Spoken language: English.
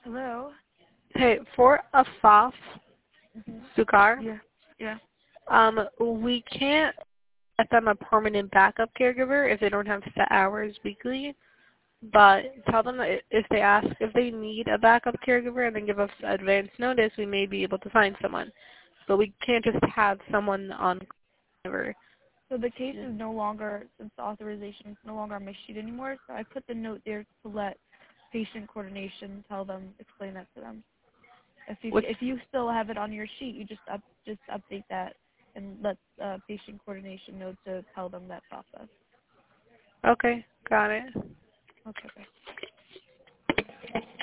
Hello? Hey, for a FOF, Hmm. Sukar, Yeah. Yeah. we can't get them a permanent backup caregiver if they don't have set hours weekly. But tell them that if they ask if they need a backup caregiver and then give us advance notice, we may be able to find someone. But we can't just have someone on caregiver. So the case is no longer, since the authorization is no longer on my sheet anymore, so I put the note there to let patient coordination tell them, explain that to them. Which, If you still have it on your sheet, you just update that and let patient coordination know to tell them that process. okay, got it. Okay.